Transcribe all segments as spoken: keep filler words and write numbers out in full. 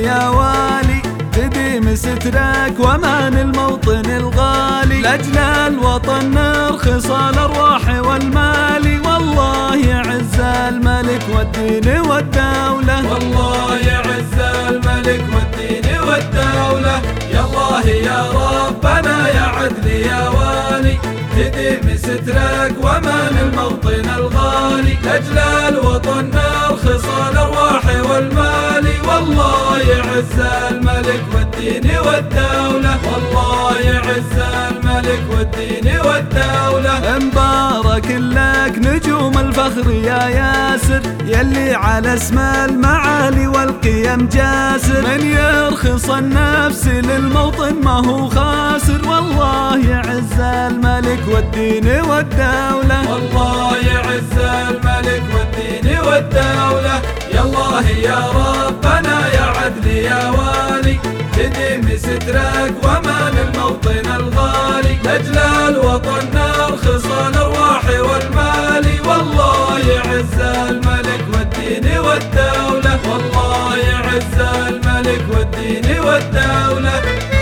يا والي تديم سترك ومان الموطن الغالي، لأجل الوطن نرخص الأرواح والمال، والله يعز الملك والدين والدولة، والله يعز الملك والدين والدولة. يا الله يا ربنا يا عدل يا والي تديم سترك ومان الموطن الغالي، لأجل الوطن نرخص الأرواح والمال، والله يعز الملك والدين والدولة، والله يعز الملك والدين والدولة. مبارك لك نجوم الفخر يا ياسر، يلي على اسم المعالي والقيم جاسر، من يرخص النفس للموطن ما هو خاسر، والله يعز الملك والدين والدولة، والله يعز الملك والدين والدولة. يا الله يا ربنا يا عدل يا والي تديم سترك ومان الموطن الغالي، لأجل الوطن نرخص الأرواح والمال، والله يعز الملك والدين والدولة، والله يعز الملك والدين والدولة.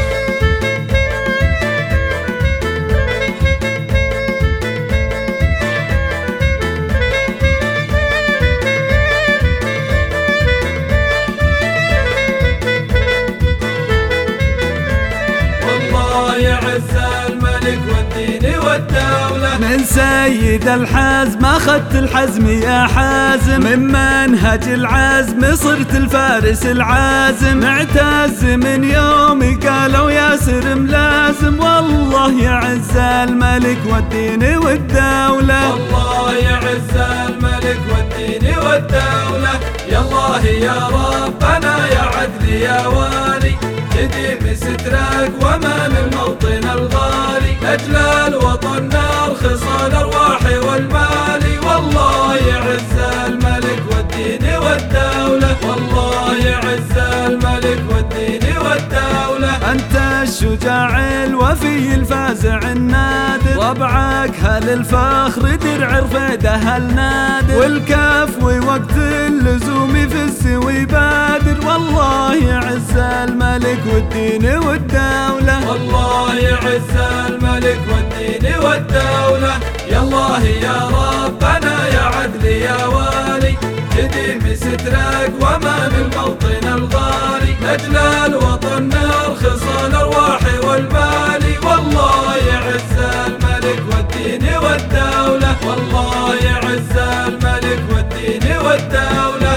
يعز الملك والدين والدولة. من سيد الحزم أخذت الحزم يا حازم، من منهج العزم صرت الفارس العازم، معتز من يومي قالوا ياسر ملازم، والله يعز الملك والدين والدولة، والله يعز الملك والدين والدولة. يا الله يا ربنا يا عدل يا والي تديم سترك ومان الموطن الغالي، لأجل الوطن نرخص الأرواح والمال، والله يعز الملك والدين والدولة، والله يعز الملك والدين والدولة. أنت الشجاع الوفي الفازع النادر، ربعك هل الفخر درع رفيده النادر، والكفو وقت اللزوم في السوي بادر، والله يعز الملك والدين والدولة، والله يعز الملك والدين والدولة. يا الله يا ربنا يا عدل يا والي تديم سترك ومان الموطن الغالي، لأجل الوطن نرخص الأرواح والمال، والله يعز الملك والدين والدولة، والله يعز الملك والدين والدولة.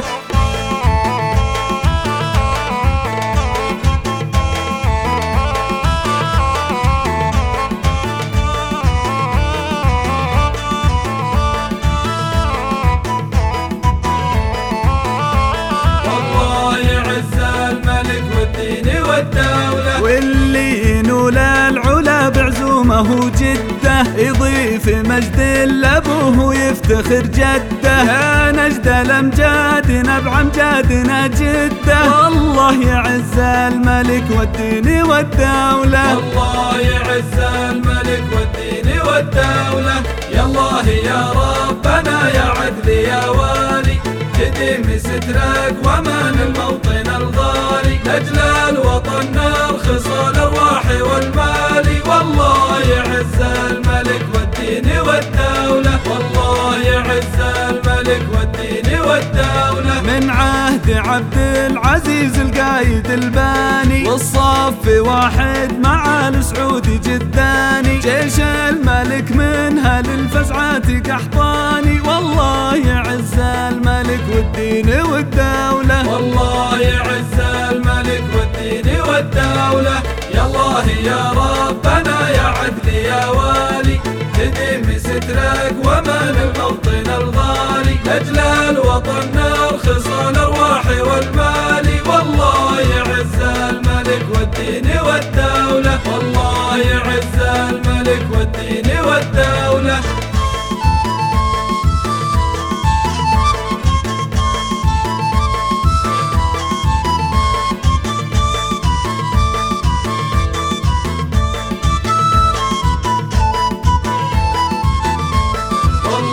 واللي ينول العلا بعزومه جده، يضيف مجد لابوه يفتخر جده، يا نجد الامجاد نبع امجادنا جده، والله يعز الملك والدين والدولة، والله يعز الملك والدين والدولة. يا الله يا ربنا يا عدل يا والي تديم سترك ومان الموطن الغالي، لأجل الوطن نرخص الأرواح والمال، والله يعز الملك والدين والدولة، والله يعز الملك والدين والدولة. من عهد عبد العزيز القايد الباني، والصف واحد مع السعودي جداني، جيش الملك منها للفزعات قحطاني، والله يعز الملك والدين والدولة، والله يعز الملك والدين والدولة. يا الله يا ربنا يا عدل يا والي تديم سترك ومان الموطن الغالي، لأجل الوطن نرخص الأرواح والمال، والله يعز الملك والدين والدولة، والله يعز الملك والدين والدولة.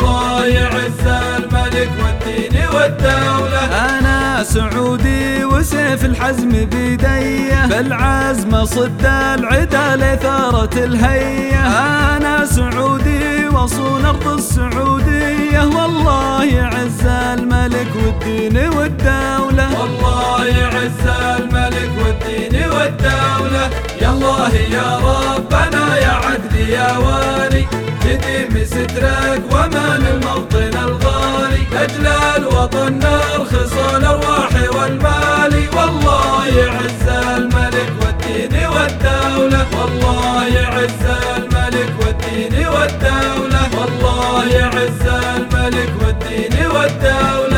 أنا سعودي وسيف الحزم بيديه، بالعزم صد العدا لثارة الهية. أنا سعودي وصون أرض السعودية، والله يعز الملك والدين والدولة، والله يعز الملك والدين والدولة. يا الله يا ربنا يا عدل يا والي، تديم سترك ومان الموطن الغالي، أجل الوطن نرخص الأرواح والمال. والله يعز الملك والدين والدولة، والله يعز الملك والدين والدولة، والله يعز الملك والدين والدولة.